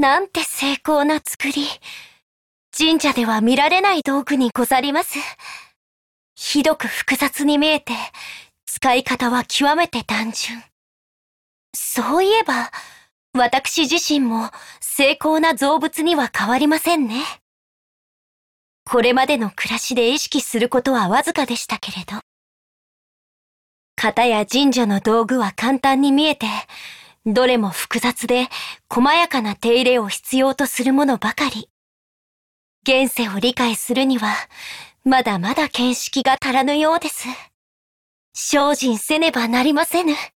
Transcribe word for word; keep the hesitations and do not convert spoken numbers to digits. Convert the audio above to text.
なんて精巧な作り。神社では見られない道具にござります。ひどく複雑に見えて、使い方は極めて単純。そういえば、私自身も精巧な造物には変わりませんね。これまでの暮らしで意識することはわずかでしたけれど。方や神社の道具は簡単に見えて、どれも複雑で細やかな手入れを必要とするものばかり。現世を理解するには、まだまだ見識が足らぬようです。精進せねばなりませぬ。